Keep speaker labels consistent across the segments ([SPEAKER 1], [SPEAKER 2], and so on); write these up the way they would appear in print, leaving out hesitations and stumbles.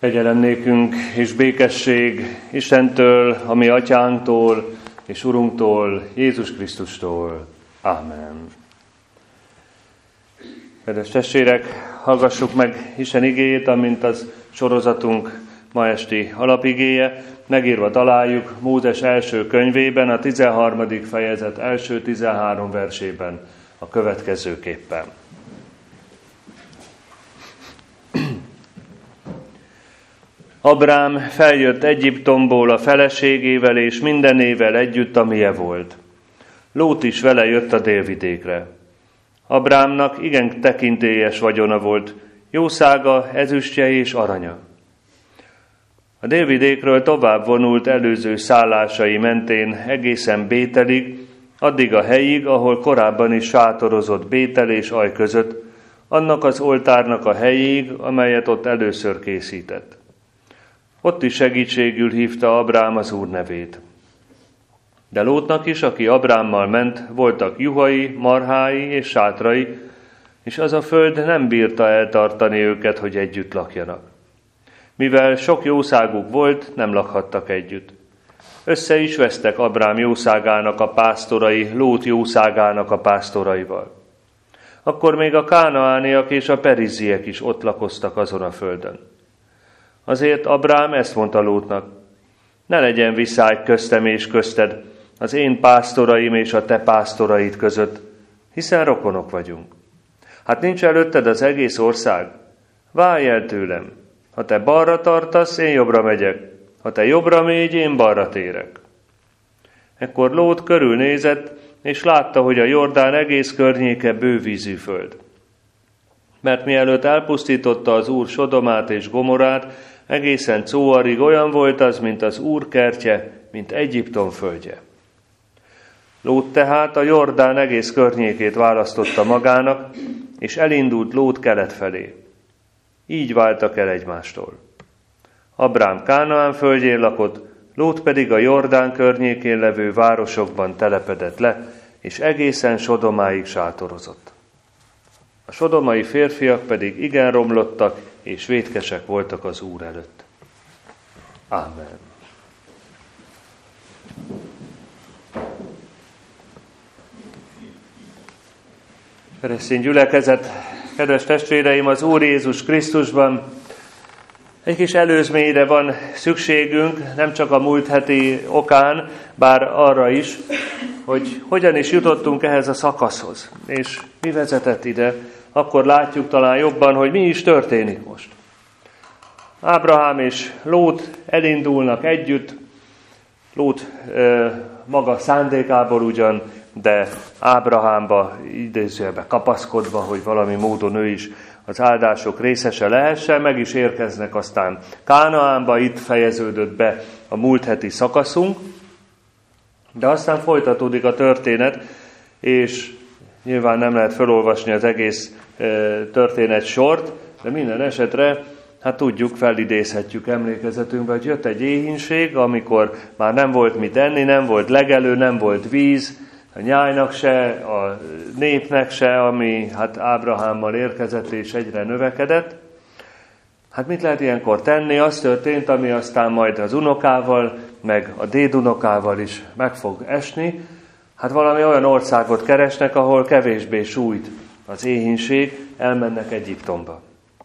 [SPEAKER 1] Kegyelem nékünk és békesség Istentől, a mi atyánktól és Urunktól, Jézus Krisztustól. Amen. Kedves testvérek, hallgassuk meg Isten igéjét, amint az sorozatunk ma esti alapigéje. Megírva találjuk Mózes első könyvében, a 13. fejezet első 13 versében a következőképpen. Abrám feljött Egyiptomból a feleségével és mindenével együtt, amilyen volt. Lót is vele jött a délvidékre. Abrámnak igen tekintélyes vagyona volt, jószága, ezüstje és aranya. A délvidékről tovább vonult előző szállásai mentén egészen Bételig, addig a helyig, ahol korábban is sátorozott Bétel és Aj között, annak az oltárnak a helyig, amelyet ott először készített. Ott is segítségül hívta Abrám az Úr nevét. De Lótnak is, aki Abrámmal ment, voltak juhai, marhái és sátrai, és az a föld nem bírta eltartani őket, hogy együtt lakjanak. Mivel sok jószáguk volt, nem lakhattak együtt. Össze is vesztek Abrám jószágának a pásztorai Lót jószágának a pásztoraival. Akkor még a kánaániak és a perizziek is ott lakoztak azon a földön. Azért Abrám ezt mondta Lótnak: ne legyen viszály köztem és közted, az én pásztoraim és a te pásztoraid között, hiszen rokonok vagyunk. Hát nincs előtted az egész ország? Válj el tőlem! Ha te balra tartasz, én jobbra megyek, ha te jobbra mégy, én balra térek. Ekkor Lót körülnézett, és látta, hogy a Jordán egész környéke bővízű föld. Mert mielőtt elpusztította az Úr Sodomát és Gomorát, egészen Cóarig olyan volt az, mint az Úr kertje, mint Egyiptom földje. Lót tehát a Jordán egész környékét választotta magának, és elindult Lót kelet felé. Így váltak el egymástól. Abrám Kánaán földjén lakott, Lót pedig a Jordán környékén levő városokban telepedett le, és egészen Sodomáig sátorozott. A sodomai férfiak pedig igen romlottak, és vétkesek voltak az Úr előtt. Ámen. Keresztény gyülekezet, kedves testvéreim, az Úr Jézus Krisztusban egy kis előzményre van szükségünk, nem csak a múlt heti okán, bár arra is, hogy hogyan is jutottunk ehhez a szakaszhoz, és mi vezetett ide. Akkor látjuk talán jobban, hogy mi is történik most. Ábrahám és Lót elindulnak együtt, Lót maga szándékából ugyan, de Ábrahámba idézőjelbe kapaszkodva, hogy valami módon ő is az áldások részese lehessen, meg is érkeznek aztán Kánaánba, itt fejeződött be a múlt heti szakaszunk, de aztán folytatódik a történet, és nyilván nem lehet felolvasni az egész történet sort, de minden esetre, hát tudjuk, felidézhetjük emlékezetünkbe, hogy jött egy éhínség, amikor már nem volt mit enni, nem volt legelő, nem volt víz, a nyájnak se, a népnek se, ami hát Ábrahámmal érkezett és egyre növekedett. Hát mit lehet ilyenkor tenni? Az történt, ami aztán majd az unokával, meg a dédunokával is meg fog esni. Hát valami olyan országot keresnek, ahol kevésbé sújt az éhínség, elmennek Egyiptomba.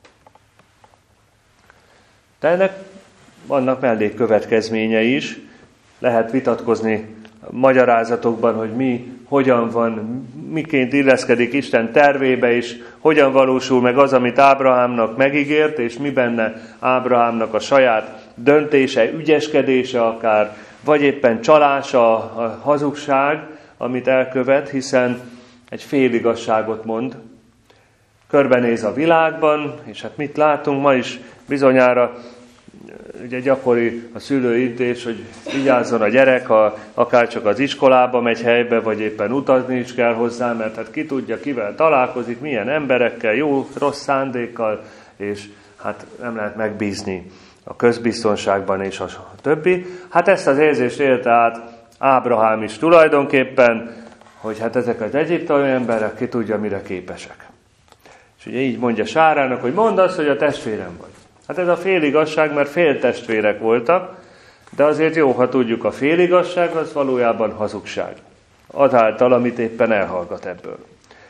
[SPEAKER 1] De ennek vannak mellékkövetkezményei is. Lehet vitatkozni a magyarázatokban, hogy mi, hogyan van, miként illeszkedik Isten tervébe, és hogyan valósul meg az, amit Ábrahámnak megígért, és mi benne Ábrahámnak a saját döntése, ügyeskedése akár, vagy éppen csalása, a hazugság, amit elkövet, hiszen egy féligasságot mond. Körbenéz a világban, és hát mit látunk ma is bizonyára, ugye gyakori a szülő intés, hogy vigyázzon a gyerek, ha akár csak az iskolába megy helybe, vagy éppen utazni is kell hozzá, mert hát ki tudja, kivel találkozik, milyen emberekkel, jó, rossz szándékkal, és hát nem lehet megbízni a közbiztonságban és a többi. Hát ezt az érzést élte át Ábrahám is tulajdonképpen, hogy hát ezek az egyiptomi emberek ki tudja, mire képesek. És ugye így mondja Sárának, hogy mondd azt, hogy a testvérem vagy. Hát ez a féligazság, mert féltestvérek voltak, de azért jó, ha tudjuk, a féligazság az valójában hazugság. Azáltal, amit éppen elhallgat ebből.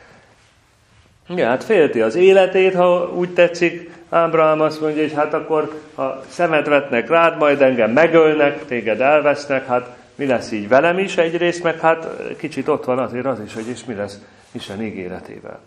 [SPEAKER 1] Ja, hát félti az életét, ha úgy tetszik. Ábrahám azt mondja, hogy hát akkor, ha szemet vetnek rád, majd engem megölnek, téged elvesznek, hát mi lesz így velem is egyrészt, meg hát kicsit ott van azért az is, hogy és mi lesz Isten ígéretével.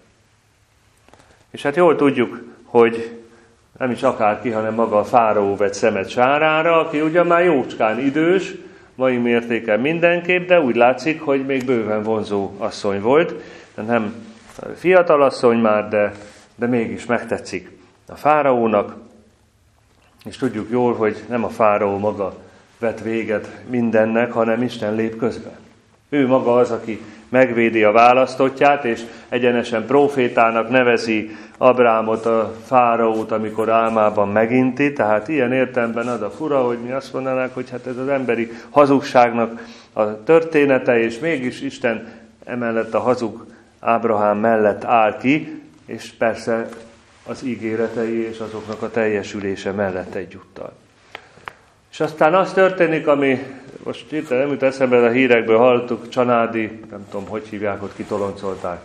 [SPEAKER 1] És hát jól tudjuk, hogy nem is akárki, hanem maga a fáraó vett szemet Sárára, aki ugyan már jócskán idős, mai mértéken mindenképp, de úgy látszik, hogy még bőven vonzó asszony volt. Nem fiatal asszony már, de mégis megtetszik a fáraónak. És tudjuk jól, hogy nem a fáraó maga vet véget mindennek, hanem Isten lép közbe. Ő maga az, aki megvédi a választottját, és egyenesen prófétának nevezi Ábrahámot a fáraót, amikor álmában meginti. Tehát ilyen értelemben az a fura, hogy mi azt mondanánk, hogy hát ez az emberi hazugságnak a története, és mégis Isten emellett a hazug Ábrahám mellett áll ki, és persze az ígéretei és azoknak a teljesülése mellett egyúttal. És aztán az történik, ami most itt nem jut eszembe, a hírekből hallottuk, Csanádi, nem tudom, hogy hívják, ott kitoloncolták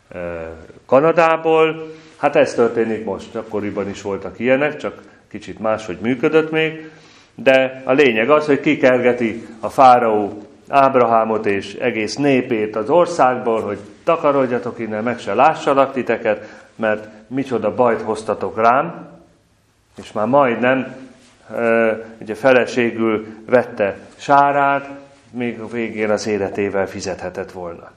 [SPEAKER 1] Kanadából. Hát ez történik most, akkoriban is voltak ilyenek, csak kicsit máshogy működött még. De a lényeg az, hogy kikergeti a fáraó Ábrahámot és egész népét az országból, hogy takarodjatok innen, meg se lássalak titeket, mert micsoda bajt hoztatok rám, és már majdnem ugye feleségül vette Sárát, még a végén az életével fizethetett volna.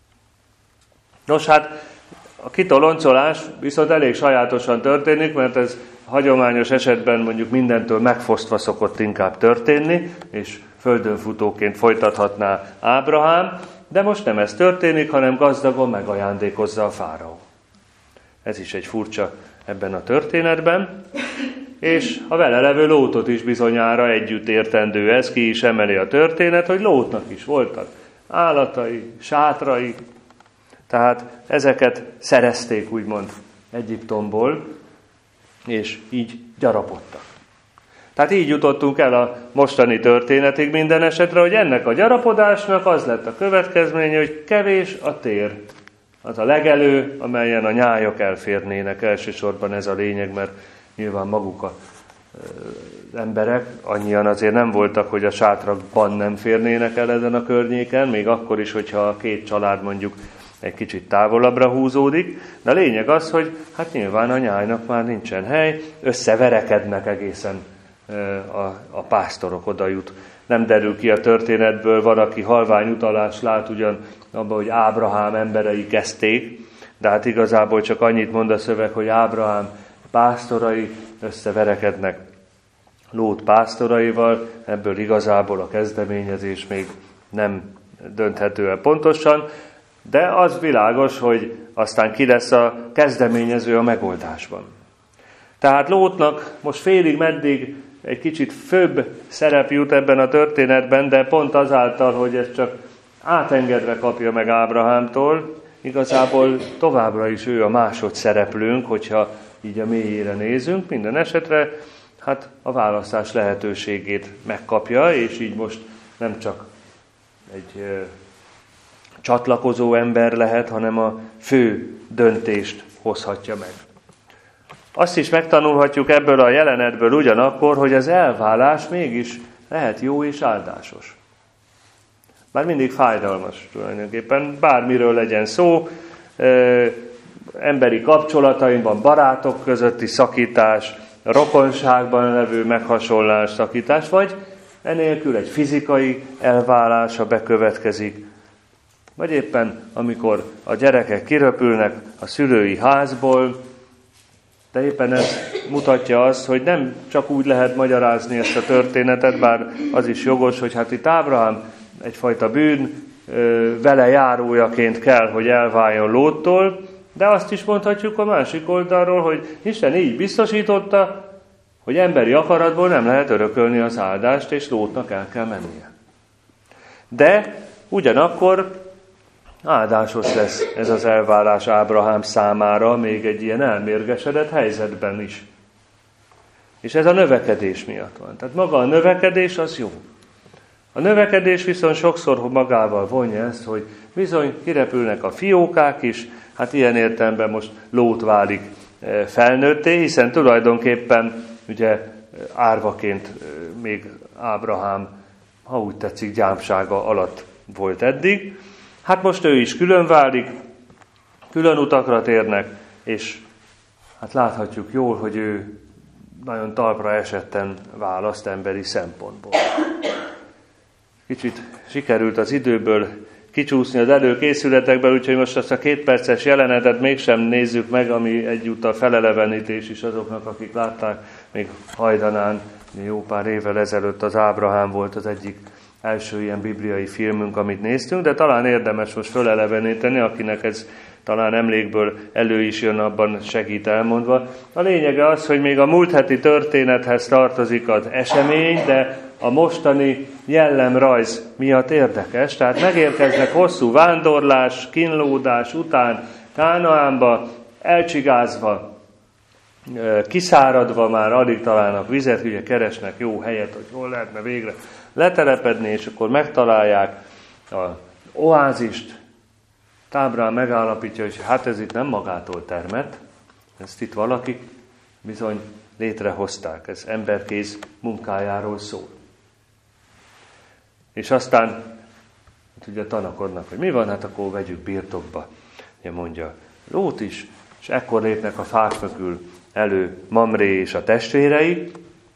[SPEAKER 1] Nos, hát a kitoloncolás viszont elég sajátosan történik, mert ez hagyományos esetben mondjuk mindentől megfosztva szokott inkább történni, és földönfutóként folytathatná Ábrahám, de most nem ez történik, hanem gazdagon megajándékozza a fáraó. Ez is egy furcsa ebben a történetben, és a vele levő Lótot is bizonyára együtt értendő ez, ki is emeli a történet, hogy Lótnak is voltak állatai, sátrai, tehát ezeket szerezték úgymond Egyiptomból, és így gyarapodtak. Tehát így jutottunk el a mostani történetig minden esetre, hogy ennek a gyarapodásnak az lett a következménye, hogy kevés a tér. Az a legelő, amelyen a nyájak elférnének, elsősorban ez a lényeg, mert nyilván maguk az emberek annyian azért nem voltak, hogy a sátrakban nem férnének el ezen a környéken, még akkor is, hogyha a két család mondjuk egy kicsit távolabbra húzódik, de a lényeg az, hogy hát nyilván a nyájnak már nincsen hely, összeverekednek egészen a pásztorok, oda jut. Nem derül ki a történetből, van, aki halvány utalást lát ugyan abban, hogy Ábrahám emberei kezdték, de hát igazából csak annyit mond a szöveg, hogy Ábrahám pásztorai összeverekednek Lót pásztoraival, ebből igazából a kezdeményezés még nem dönthető el pontosan, de az világos, hogy aztán ki lesz a kezdeményező a megoldásban. Tehát Lótnak most félig meddig egy kicsit főbb szerep jut ebben a történetben, de pont azáltal, hogy ezt csak átengedve kapja meg Ábrahámtól, igazából továbbra is ő a másodszereplőnk, hogyha így a mélyére nézünk. Minden esetre hát a választás lehetőségét megkapja, és így most nem csak egy csatlakozó ember lehet, hanem a fő döntést hozhatja meg. Azt is megtanulhatjuk ebből a jelenetből ugyanakkor, hogy az elválás mégis lehet jó és áldásos. Bár mindig fájdalmas tulajdonképpen, bármiről legyen szó, emberi kapcsolatainkban, barátok közötti szakítás, rokonságban levő meghasonlás, szakítás, vagy enélkül egy fizikai elválás, ha bekövetkezik, vagy éppen amikor a gyerekek kiröpülnek a szülői házból, de éppen ez mutatja azt, hogy nem csak úgy lehet magyarázni ezt a történetet, bár az is jogos, hogy hát itt Ábrahám egyfajta bűn vele járójaként kell, hogy elváljon Lóttól, de azt is mondhatjuk a másik oldalról, hogy Isten így biztosította, hogy emberi akaratból nem lehet örökölni az áldást, és Lótnak el kell mennie. De ugyanakkor áldásos lesz ez az elválás Ábrahám számára, még egy ilyen elmérgesedett helyzetben is. És ez a növekedés miatt van. Tehát maga a növekedés az jó. A növekedés viszont sokszor magával vonja ezt, hogy bizony kirepülnek a fiókák is, hát ilyen értelemben most Lót válik felnőtté, hiszen tulajdonképpen ugye árvaként még Ábrahám, ha úgy tetszik, gyámsága alatt volt eddig. Hát most ő is külön válik, külön utakra térnek, és hát láthatjuk jól, hogy ő nagyon talpra esetten választ emberi szempontból. Kicsit sikerült az időből kicsúszni az előkészületekből, úgyhogy most azt a 2 perces jelenetet mégsem nézzük meg, ami egyúttal felelevenítés is azoknak, akik látták még hajdanán, jó pár évvel ezelőtt az Ábrahám volt az egyik első ilyen bibliai filmünk, amit néztünk, de talán érdemes most feleleveníteni, akinek ez talán emlékből elő is jön, abban segít elmondva. A lényege az, hogy még a múlt heti történethez tartozik az esemény, de a mostani jellemrajz miatt érdekes. Tehát megérkeznek hosszú vándorlás, kínlódás után Kánaánba, elcsigázva, kiszáradva már alig találnak vizet, ugye keresnek jó helyet, hogy hol lehetne végre letelepedni, és akkor megtalálják az oázist. Ábrahám megállapítja, hogy hát ez itt nem magától termett, ezt itt valaki bizony létrehozták, ez emberkéz munkájáról szól. És aztán hát ugye tanakodnak, hogy mi van, hát akkor vegyük birtokba, mondja Lót is, és ekkor lépnek a fák mögül elő Mamré és a testvérei,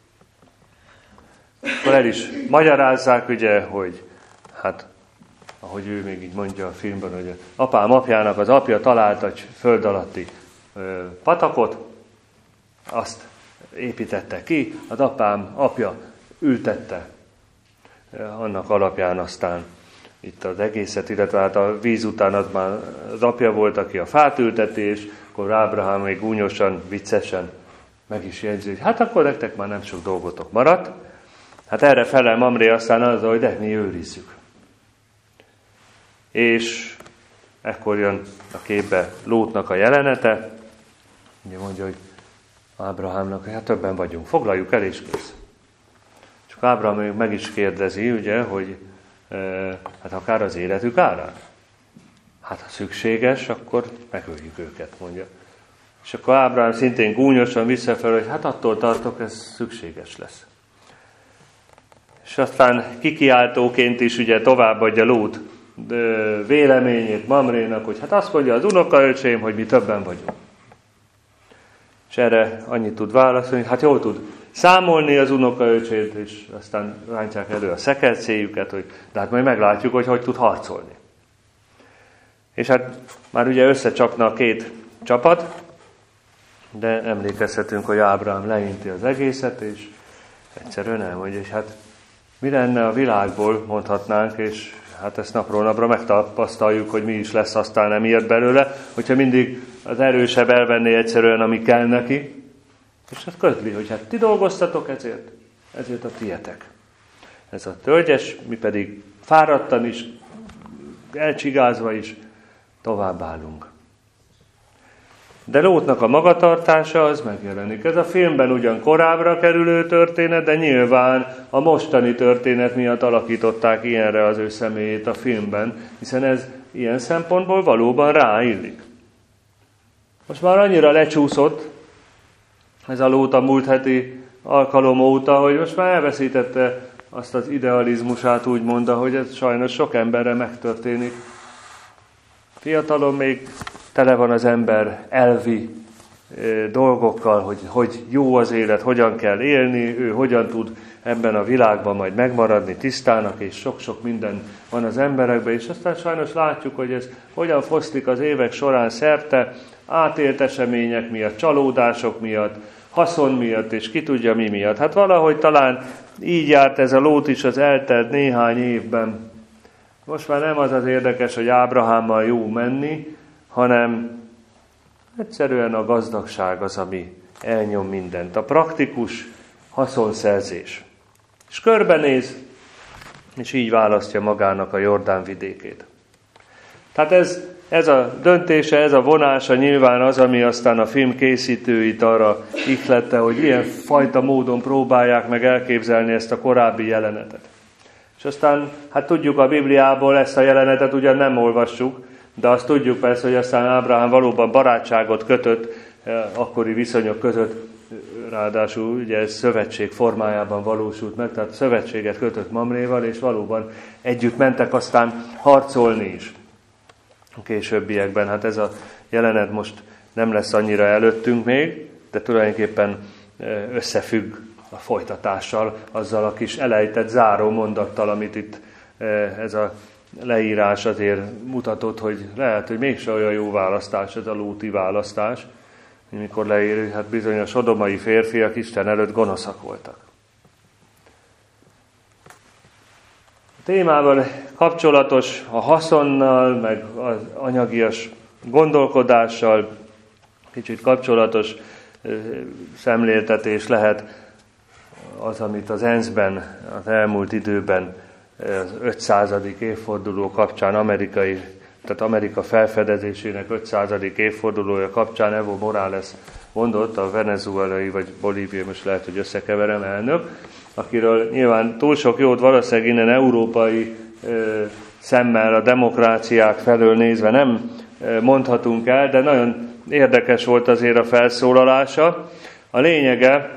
[SPEAKER 1] akkor el is magyarázzák, ugye, hogy hát ahogy ő még így mondja a filmben, hogy apám apjának az apja talált egy föld alatti patakot, azt építette ki, az apám apja ültette annak alapján aztán itt az egészet, illetve hát a víz után az már az apja volt, aki a fát ülteti, és akkor Ábrahám még gúnyosan, viccesen meg is jegyzi, hogy hát akkor nektek már nem sok dolgotok maradt. Hát erre felel Mamré aztán azzal, hogy de mi őrizzük. És ekkor jön a képbe Lótnak a jelenete, ugye mondja, hogy Ábrahámnak, hogy hát többen vagyunk, foglaljuk el és kész. Csak Ábrahám még meg is kérdezi, ugye, hogy hát akár az életük árán. Hát ha szükséges, akkor megöljük őket, mondja. És akkor Ábrahám szintén gúnyosan visszafelé, hogy hát attól tartok, ez szükséges lesz. És aztán kikiáltóként is ugye továbbadja Lót véleményét Mamrénak, hogy hát azt mondja az unokaöcsém, hogy mi többen vagyunk. És erre annyit tud válaszolni, hát jól tud számolni az unokaöcsét, és aztán rántják elő a szekercéjüket, hogy de hát majd meglátjuk, hogy tud harcolni. És hát már ugye összecsapna a 2 csapat, de emlékezhetünk, hogy Ábrahám leinti az egészet, és egyszerűen elmondja, és hát mi lenne a világból, mondhatnánk, és hát ezt napról napra megtapasztaljuk, hogy mi is lesz aztán emiatt belőle, hogyha mindig az erősebb elvenné egyszerűen, ami kell neki, és azt közli, hogy hát ti dolgoztatok ezért a tietek. Ez a tölgyes, mi pedig fáradtan is, elcsigázva is továbbállunk. De Lótnak a magatartása az megjelenik. Ez a filmben ugyan korábbra kerülő történet, de nyilván a mostani történet miatt alakították ilyenre az ő személyét a filmben, hiszen ez ilyen szempontból valóban ráillik. Most már annyira lecsúszott ez a Lót a múlt heti alkalom óta, hogy most már elveszítette azt az idealizmusát, úgy mondta, hogy ez sajnos sok emberre megtörténik. Fiatalon még tele van az ember elvi dolgokkal, hogy jó az élet, hogyan kell élni, ő hogyan tud ebben a világban majd megmaradni tisztának, és sok-sok minden van az emberekben, és aztán sajnos látjuk, hogy ez hogyan foszlik az évek során szerte, átélt események miatt, csalódások miatt, haszon miatt, és ki tudja mi miatt. Hát valahogy talán így járt ez a Lót is az eltelt néhány évben. Most már nem az az érdekes, hogy Ábrahámmal jó menni, hanem egyszerűen a gazdagság az, ami elnyom mindent. A praktikus haszonszerzés. És körbenéz, és így választja magának a Jordán vidékét. Tehát ez ez a döntése, ez a vonása nyilván az, ami aztán a film készítőit arra ihlette, hogy ilyen fajta módon próbálják meg elképzelni ezt a korábbi jelenetet. És aztán, hát tudjuk a Bibliából, ezt a jelenetet ugyan nem olvassuk, de azt tudjuk persze, hogy aztán Ábrahám valóban barátságot kötött akkori viszonyok között, ráadásul ugye ez szövetség formájában valósult meg, tehát szövetséget kötött Mamréval, és valóban együtt mentek aztán harcolni is a későbbiekben. Hát ez a jelenet most nem lesz annyira előttünk még, de tulajdonképpen összefügg a folytatással, azzal a kis elejtett záró mondattal, amit itt ez a leírás azért mutatott, hogy lehet, hogy mégse olyan jó választás ez a lóti választás, mikor leír, hát bizony a sodomai férfiak Isten előtt gonoszak voltak. A témával kapcsolatos a haszonnal, meg az anyagias gondolkodással kicsit kapcsolatos szemléltetés lehet az, amit az ENSZ-ben az elmúlt időben az 500. évforduló kapcsán tehát Amerika felfedezésének 500. évfordulója kapcsán Evo Morales mondott, a venezuelai vagy bolíviai, most lehet, hogy összekeverem, elnök, akiről nyilván túl sok jót valószínűleg innen európai szemmel a demokráciák felől nézve nem mondhatunk el, de nagyon érdekes volt azért a felszólalása. A lényege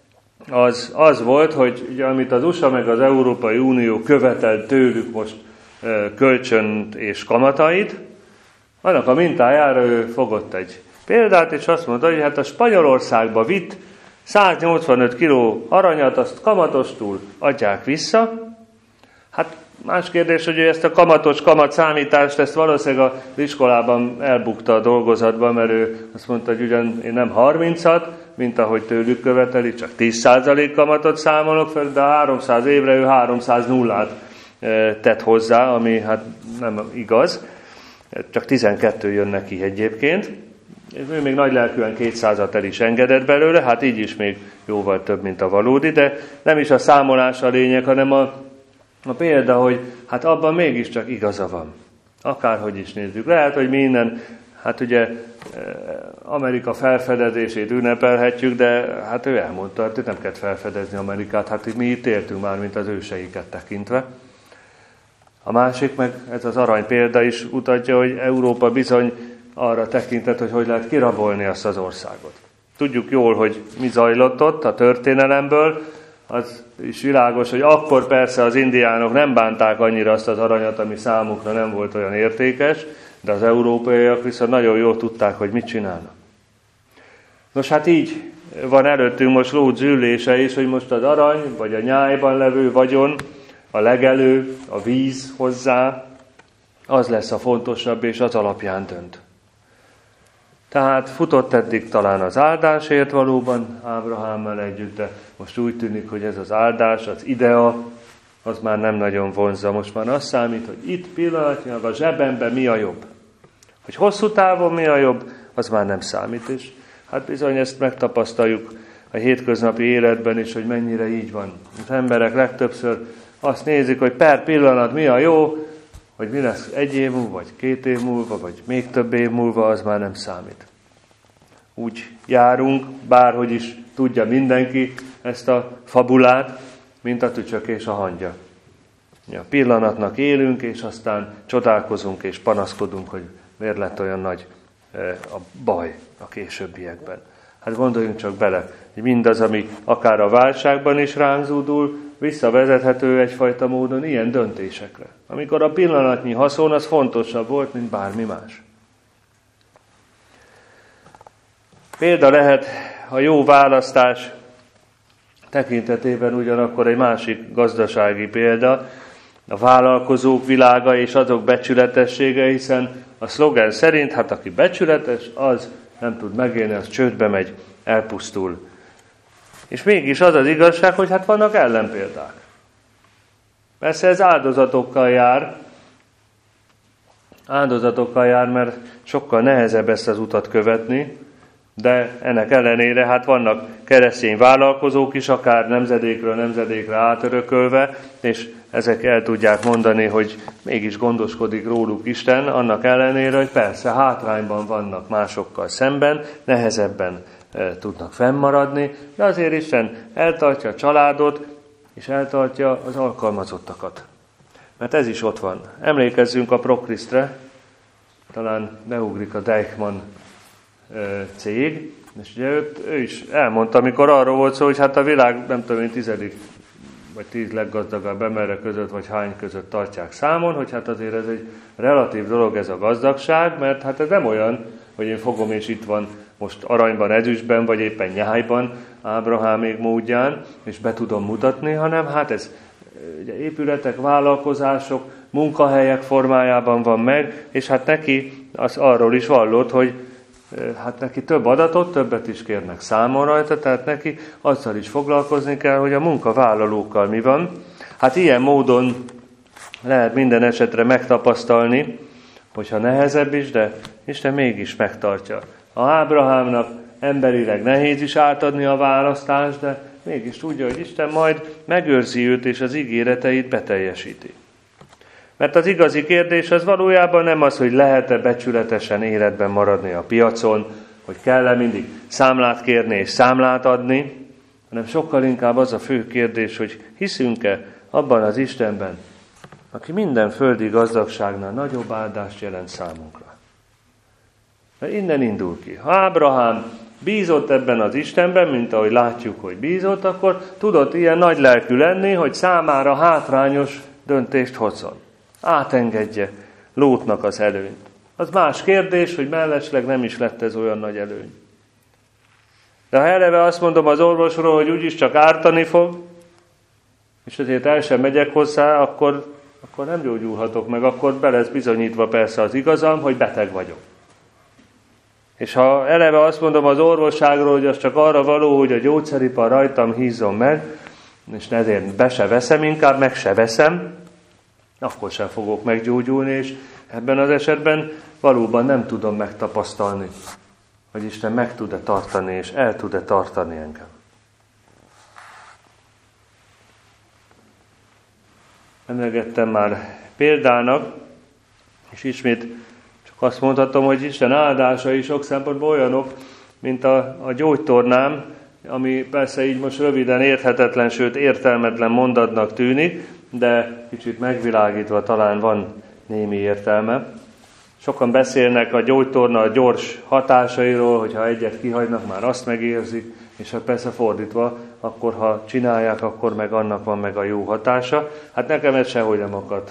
[SPEAKER 1] az volt, hogy ugye, amit az USA meg az Európai Unió követel tőlük most kölcsönt és kamatait, annak a mintájára ő fogott egy példát, és azt mondta, hogy hát a Spanyolországba vitt 185 kiló aranyat, azt kamatostul adják vissza. Hát más kérdés, hogy ő ezt a kamatszámítást, ezt valószínűleg az iskolában elbukta a dolgozatban, mert ő azt mondta, hogy ugyan én nem 30-at, mint ahogy tőlük követeli, csak 10% kamatot számolok fel, de 300 évre ő 300 nullát tett hozzá, ami hát nem igaz, csak 12 jön neki egyébként. Ő még nagy lelkűen 200-at el is engedett belőle, hát így is még jóval több, mint a valódi, de nem is a számolás a lényeg, hanem a példa, hogy hát abban mégiscsak igaza van. Akárhogy is nézzük. Lehet, hogy mi innen, hát ugye Amerika felfedezését ünnepelhetjük, de hát ő elmondta, hogy nem kell felfedezni Amerikát, hát mi itt éltünk már, mint az őseiket tekintve. A másik meg, ez az arany példa is mutatja, hogy Európa bizony arra tekintett, hogy lehet kirabolni azt az országot. Tudjuk jól, hogy mi zajlott ott a történelemből, az is világos, hogy akkor persze az indiánok nem bánták annyira azt az aranyat, ami számukra nem volt olyan értékes, de az európaiak viszont nagyon jól tudták, hogy mit csinálnak. Nos, hát így van előttünk most Lót züllése is, hogy most az arany, vagy a nyájban levő vagyon, a legelő, a víz hozzá, az lesz a fontosabb, és az alapján dönt. Tehát futott eddig talán az áldásért valóban Ábrahámmal együtt, de most úgy tűnik, hogy ez az áldás, az idea, az már nem nagyon vonzza. Most már az számít, hogy itt pillanatnyilag a zsebemben mi a jobb. Hogy hosszú távon mi a jobb, az már nem számít is. Hát bizony ezt megtapasztaljuk a hétköznapi életben is, hogy mennyire így van. Az emberek legtöbbször azt nézik, hogy per pillanat mi a jó, hogy mi lesz 1 év múlva, vagy 2 év múlva, vagy még több év múlva, az már nem számít. Úgy járunk, bárhogy is tudja mindenki ezt a fabulát, mint a tücsök és a hangya. A pillanatnak élünk, és aztán csodálkozunk és panaszkodunk, hogy miért lett olyan nagy a baj a későbbiekben. Hát gondoljunk csak bele, hogy mindaz, ami akár a válságban is ránk zúdul, visszavezethető egyfajta módon ilyen döntésekre. Amikor a pillanatnyi haszon az fontosabb volt, mint bármi más. Példa lehet a jó választás tekintetében ugyanakkor egy másik gazdasági példa, a vállalkozók világa és azok becsületessége, hiszen a szlogen szerint, hát aki becsületes, az nem tud megélni, az csődbe megy, elpusztul. És mégis az az igazság, hogy hát vannak ellenpéldák. Persze ez áldozatokkal jár, mert sokkal nehezebb ezt az utat követni, De ennek ellenére hát vannak keresztény vállalkozók is, akár nemzedékről nemzedékre átörökölve, és ezek el tudják mondani, hogy mégis gondoskodik róluk Isten, annak ellenére, hogy persze hátrányban vannak másokkal szemben, nehezebben tudnak fennmaradni, de azért Isten eltartja a családot, és eltartja az alkalmazottakat. Mert ez is ott van. Emlékezzünk a Procristre, talán beugrik a Deichmann cég, és ugye ő is elmondta, amikor arról volt szó, hogy hát a világ, nem tudom én, 10. vagy 10 leggazdagabb emberek között, vagy hány között tartják számon, hogy hát azért ez egy relatív dolog ez a gazdagság, mert hát ez nem olyan, hogy én fogom és itt van most aranyban, ezüstben, vagy éppen nyájban Ábrahámék módján, és be tudom mutatni, hanem hát ez ugye épületek, vállalkozások, munkahelyek formájában van meg, és hát neki az arról is vallott, hogy hát neki több adatot, többet is kérnek számon rajta, tehát neki azzal is foglalkozni kell, hogy a munkavállalókkal mi van. Hát ilyen módon lehet minden esetre megtapasztalni, hogyha nehezebb is, de Isten mégis megtartja. A Ábrahámnak emberileg nehéz is átadni a választást, de mégis tudja, hogy Isten majd megőrzi őt, és az ígéreteit beteljesíti. Mert az igazi kérdés az valójában nem az, hogy lehet-e becsületesen életben maradni a piacon, hogy kell-e mindig számlát kérni és számlát adni, hanem sokkal inkább az a fő kérdés, hogy hiszünk-e abban az Istenben, aki minden földi gazdagságnál nagyobb áldást jelent számunkra. Mert innen indul ki. Ha Ábrahám bízott ebben az Istenben, mint ahogy látjuk, hogy bízott, akkor tudott ilyen nagy lelkű lenni, hogy számára hátrányos döntést hozzon. Átengedje Lótnak az előnyt. Az más kérdés, hogy mellesleg nem is lett ez olyan nagy előny. De ha eleve azt mondom az orvosról, hogy úgyis csak ártani fog, és ezért el sem megyek hozzá, akkor nem gyógyulhatok meg, akkor be lesz bizonyítva persze az igazam, hogy beteg vagyok. És ha eleve azt mondom az orvosságról, hogy az csak arra való, hogy a gyógyszeripar rajtam hízzon meg, és ezért be se veszem, inkább meg se veszem, akkor sem fogok meggyógyulni, és ebben az esetben valóban nem tudom megtapasztalni, hogy Isten meg tud-e tartani, és el tud-e tartani engem. Emlegettem már példának, és ismét csak azt mondhatom, hogy Isten áldásai sok szempontból olyanok, mint a gyógytornám, ami persze így most röviden érthetetlen, sőt értelmetlen mondatnak tűnik, de kicsit megvilágítva talán van némi értelme. Sokan beszélnek a gyógytorna gyors hatásairól, hogyha egyet kihagynak, már azt megérzik, és hát persze fordítva, akkor ha csinálják, akkor meg annak van meg a jó hatása. Hát nekem ez sehogy nem akart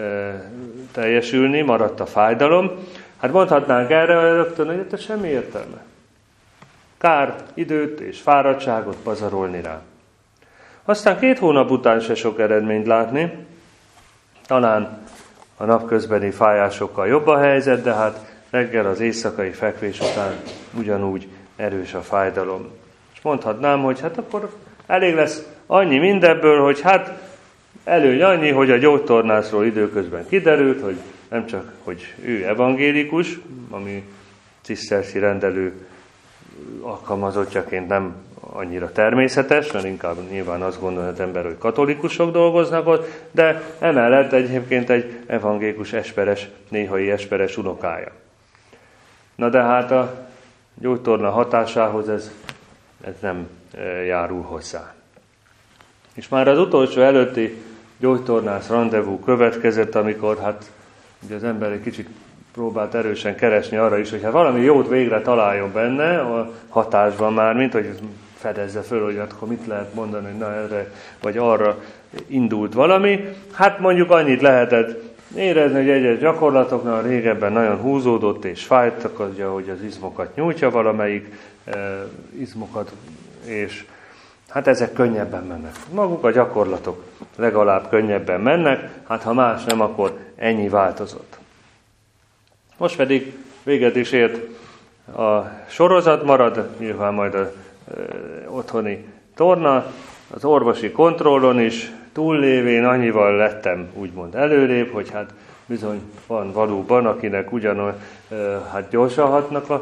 [SPEAKER 1] teljesülni, maradt a fájdalom. Hát mondhatnánk erre rögtön, hogy ez semmi értelme. Kár időt és fáradtságot pazarolni rá. Aztán 2 hónap után se sok eredményt látni. Talán a napközbeni fájásokkal jobb a helyzet, de hát reggel az éjszakai fekvés után ugyanúgy erős a fájdalom. És mondhatnám, hogy hát akkor elég lesz annyi mindebből, hogy hát előny annyi, hogy a gyógytornászról időközben kiderült, hogy nem csak, hogy ő evangélikus, ami ciszterci rendelő alkalmazottjaként nem annyira természetes, mert inkább nyilván azt gondolja az ember, hogy katolikusok dolgoznak ott, de emellett egyébként egy evangélikus esperes, néhai esperes unokája. Na de hát a gyógytorna hatásához ez nem járul hozzá. És már az utolsó előtti gyógytornász randevú következett, amikor hát ugye az ember egy kicsit próbált erősen keresni arra is, hogy hát valami jót végre találjon benne a hatásban már, mint hogy fedezze föl, hogy akkor mit lehet mondani, hogy na erre vagy arra indult valami. Hát mondjuk annyit lehetett érezni, hogy egyes gyakorlatoknál régebben nagyon húzódott és fájtak, hogy az izmokat nyújtja valamelyik izmokat, és hát ezek könnyebben mennek. Maguk a gyakorlatok legalább könnyebben mennek, hát ha más nem, akkor ennyi változott. Most pedig véget is ért a sorozat, marad nyilván majd az otthoni torna, az orvosi kontrollon is túllévén annyival lettem úgymond előrébb, hogy hát bizony van valóban, akinek ugyanolyan hát gyorsan hatnak a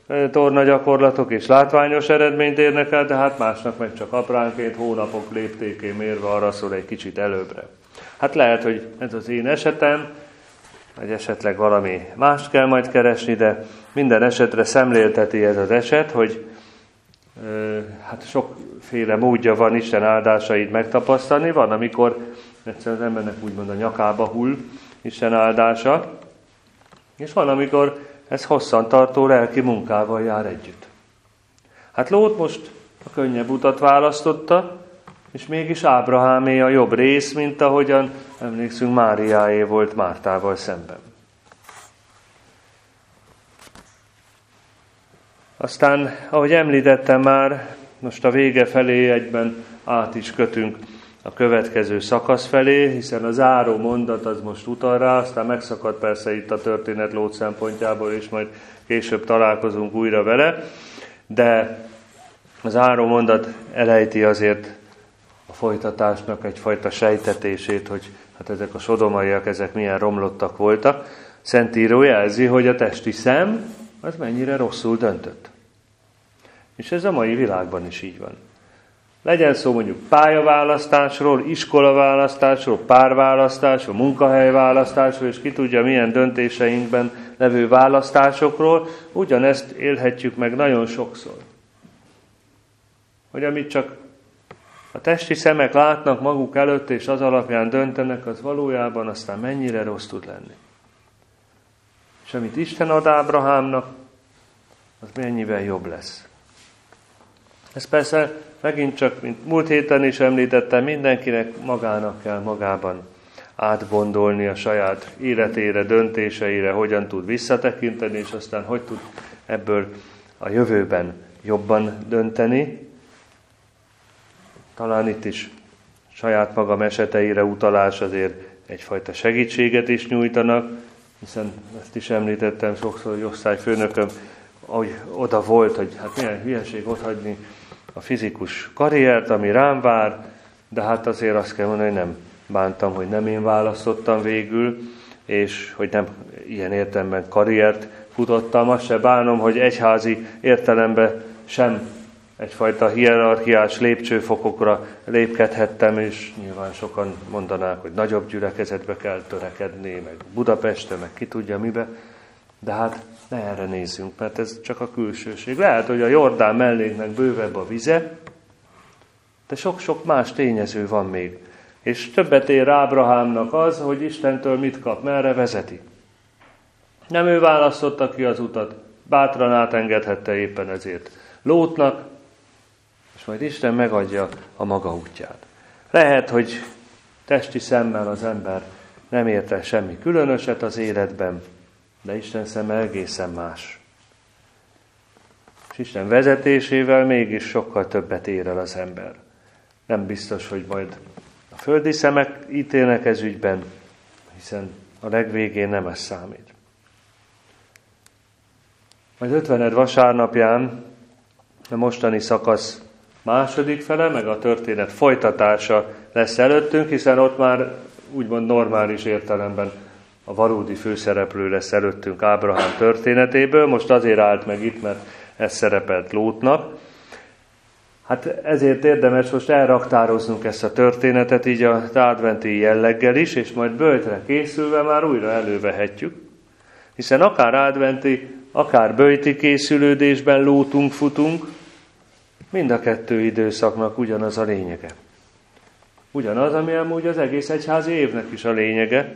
[SPEAKER 1] tornagyakorlatok és látványos eredményt érnek el, de hát másnak meg csak apránként, hónapok léptékén mérve arra szól egy kicsit előbbre. Hát lehet, hogy ez az én esetem, vagy esetleg valami mást kell majd keresni, de minden esetre szemlélteti ez az eset, hogy hát sokféle módja van Isten áldásait megtapasztalni. Van, amikor egyszerűen az embernek úgymond a nyakába hull Isten áldása, és van, amikor ez hosszantartó lelki munkával jár együtt. Hát Lót most a könnyebb utat választotta, és mégis Ábrahámé a jobb rész, mint ahogyan emlékszünk Máriáé volt Mártával szemben. Aztán, ahogy említettem már, most a vége felé egyben át is kötünk a következő szakasz felé, hiszen a záró mondat az most utal rá, aztán megszakad persze itt a történet Lót szempontjából, és majd később találkozunk újra vele, de a záró mondat elejti azért a folytatásnak egyfajta sejtetését, hogy hát ezek a sodomaiak, ezek milyen romlottak voltak. Szentíró jelzi, hogy a testi szem az mennyire rosszul döntött. És ez a mai világban is így van. Legyen szó mondjuk pályaválasztásról, iskolaválasztásról, párválasztásról, munkahelyválasztásról, és ki tudja milyen döntéseinkben levő választásokról, ugyanezt élhetjük meg nagyon sokszor. Hogy amit csak a testi szemek látnak maguk előtt, és az alapján döntenek, az valójában aztán mennyire rossz tud lenni. És amit Isten ad Ábrahámnak, az mennyivel jobb lesz. Ez persze megint csak, mint múlt héten is említettem, mindenkinek magának kell magában átgondolni a saját életére, döntéseire, hogyan tud visszatekinteni, és aztán hogy tud ebből a jövőben jobban dönteni. Talán itt is saját magam eseteire utalás azért egyfajta segítséget is nyújtanak, hiszen ezt is említettem sokszor, hogy osztályfőnököm, ahogy oda volt, hogy hát milyen hülyeség otthagyni a fizikus karriert, ami rám vár, de hát azért azt kell mondani, hogy nem bántam, hogy nem én választottam végül, és hogy nem ilyen értelemben karriert futottam. Azt se bánom, hogy egyházi értelemben sem egyfajta hierarchiás lépcsőfokokra lépkedhettem, és nyilván sokan mondanák, hogy nagyobb gyülekezetbe kell törekedni, meg Budapesten, meg ki tudja mibe, de hát ne erre nézzünk, mert ez csak a külsőség. Lehet, hogy a Jordán melléknek bővebb a vize, de sok-sok más tényező van még. És többet ér Ábrahámnak az, hogy Istentől mit kap, merre vezeti. Nem ő választotta ki az utat, bátran átengedhette éppen ezért Lótnak, és majd Isten megadja a maga útját. Lehet, hogy testi szemmel az ember nem ért el semmi különöset az életben, de Isten szeme egészen más. És Isten vezetésével mégis sokkal többet ér el az ember. Nem biztos, hogy majd a földi szemek ítélnek ez ügyben, hiszen a legvégén nem ez számít. Majd 50. vasárnapján a mostani szakasz második fele, meg a történet folytatása lesz előttünk, hiszen ott már úgymond normális értelemben a valódi főszereplő lesz előttünk Ábrahám történetéből. Most azért állt meg itt, mert ez szerepelt Lótnak. Hát ezért érdemes most elraktároznunk ezt a történetet így az adventi jelleggel is, és majd böjtre készülve már újra elővehetjük. Hiszen akár adventi, akár böjti készülődésben lótunk, futunk, mind a kettő időszaknak ugyanaz a lényege. Ugyanaz, ami amúgy az egész egyházi évnek is a lényege.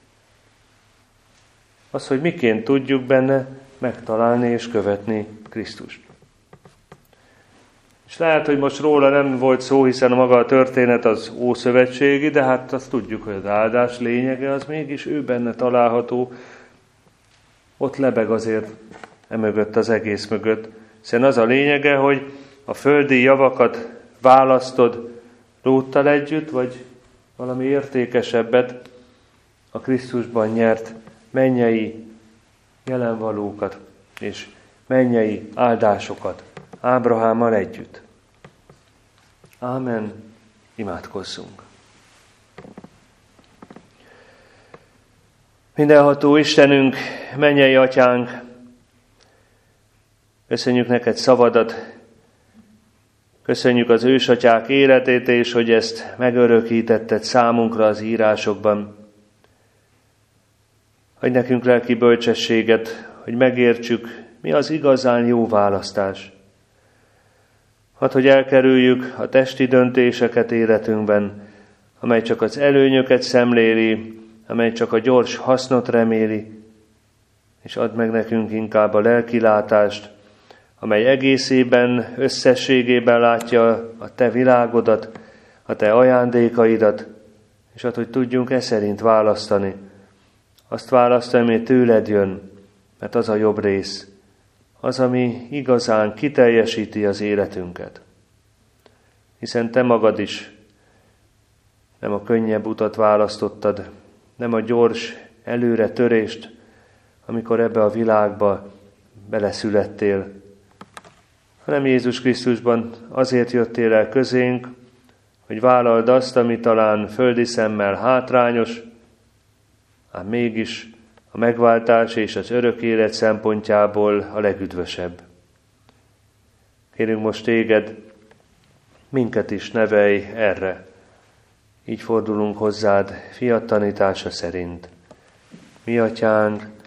[SPEAKER 1] Az, hogy miként tudjuk benne megtalálni és követni Krisztust. És lehet, hogy most róla nem volt szó, hiszen maga a történet az ószövetségi, de hát azt tudjuk, hogy az áldás lényege az mégis ő benne található. Ott lebeg azért emögött az egész mögött. Hiszen az a lényege, hogy a földi javakat választod Lóttal együtt, vagy valami értékesebbet, a Krisztusban nyert mennyei jelenvalókat és mennyei áldásokat Ábrahámmal együtt. Ámen. Imádkozzunk. Mindenható Istenünk, mennyei Atyánk, Köszönjük neked szavadat, köszönjük az ősatyák életét, és hogy ezt megörökítetted számunkra az írásokban. Adj nekünk lelki bölcsességet, hogy megértsük, mi az igazán jó választás. Hadd, hogy elkerüljük a testi döntéseket életünkben, amely csak az előnyöket szemléli, amely csak a gyors hasznot reméli, és add meg nekünk inkább a lelkilátást, amely egészében, összességében látja a te világodat, a te ajándékaidat, és add, hogy tudjunk e szerint választani. Azt választani, ami tőled jön, mert az a jobb rész, az, ami igazán kiteljesíti az életünket. Hiszen te magad is nem a könnyebb utat választottad, nem a gyors előre törést, amikor ebbe a világba beleszülettél, hanem Jézus Krisztusban azért jöttél el közénk, hogy vállald azt, ami talán földi szemmel hátrányos, ám mégis a megváltás és az örök élet szempontjából a legüdvösebb. Kérünk most téged, minket is nevelj erre. Így fordulunk hozzád fiat tanítása szerint. Mi atyánk,